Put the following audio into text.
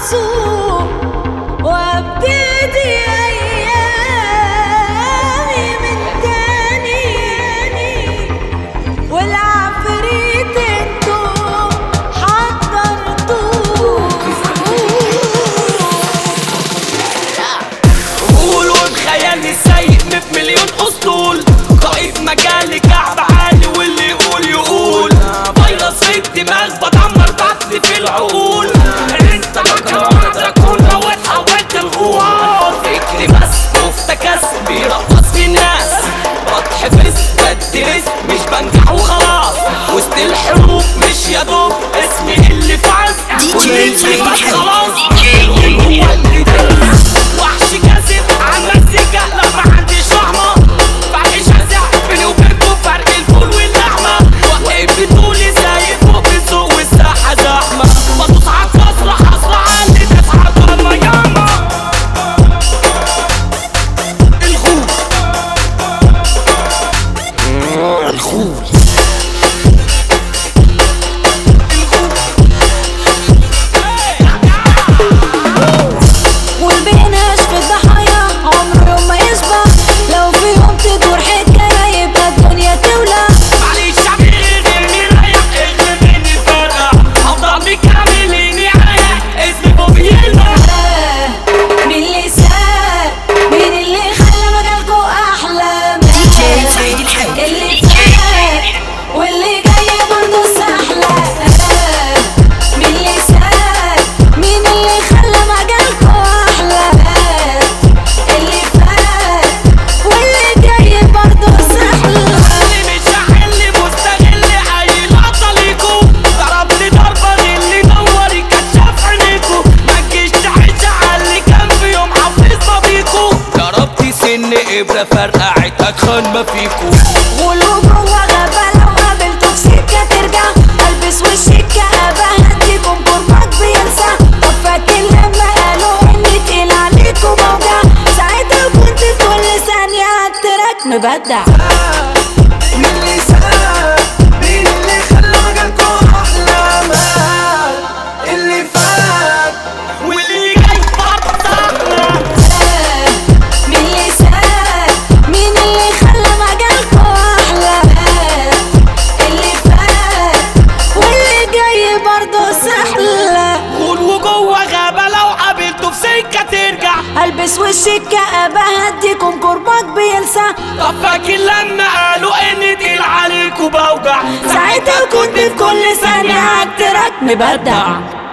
أصوم وابتدي أيامي من تاني، والعفريت انتوا حضرتوه. قول وبخيالي سايق بمليون أسطول، قائد مجالي كعب عالي واللي يقول يقول. فيروس في الدماغ بدمر بطني في العقول. انت مكرونة دراكولا واتحولت الغوار. فكري بس مفتكس بيرقص في الناس، بتحفظ بدرس مش بنجح وخلاص. وسط الحروب مش يا دوب اسمي اللي فاز، واللي فات خلاص القول هو اللي داس. وحش كاسب عالمزيكا لا ما عنديش رحمة، بعيش هزع بيني وبينكم فرق الفول واللحمة. واقف بطولي زي فوق السوق والساحة زحمة، بدوس عالكسرة حصرة عالي تسعة ضلمة ياما. الخول والبيناش في الضحايا عمره يوم ما يشبع، لو في يوم تدور حكاية يبقى الدنيا تولع. معلش شعبي غيرني رايح اغلبني الفرقة، هفضل مكمليني عايق اسمي فوق يلمع. مين اللي ساب؟ مين اللي خلى مجالكوا أحلى؟ اللي فات واللي جاي برضه سهلة. مين اللي ساب؟ مين اللي خلى مجالكوا أحلى؟ اللي فات واللي جاي برضه سهلة. اللي مش هحل مستغل عيل عطليكو، ضربني ضربة اللي نوري كشاف عينيكو. متجيش تحش على اللي كان في يوم حافظ بابيكو. ضربتي سن إبرة فرقعت أتخن ما فيكو. قولوا جوا غابة لو قابلتوا في سكة ترجع، البس وشك كآبة هديكم قربك بينسى. طب فاكر لما قالوا اني تقيل عليكوا موجع، ساعتها كنت في كل ثانية عالتراك مبدع. مين اللي ساب؟ مين اللي خلى مجالكوا أحلى؟ مال اللي فات واللي جاي فرصنا. مين اللي ساب؟ مين اللي خلى مجالكوا أحلى؟ اللي فات واللي جاي برضه سهلة. قول وجوه غابة لو قابلته في سكة ترجع، البس وشك كآبة هديكم قربك بينسى. طب فاكر لما قالوا اني تقيل عليكوا بوجع، ساعتها كنت في كل ثانية عالتراك مبدع.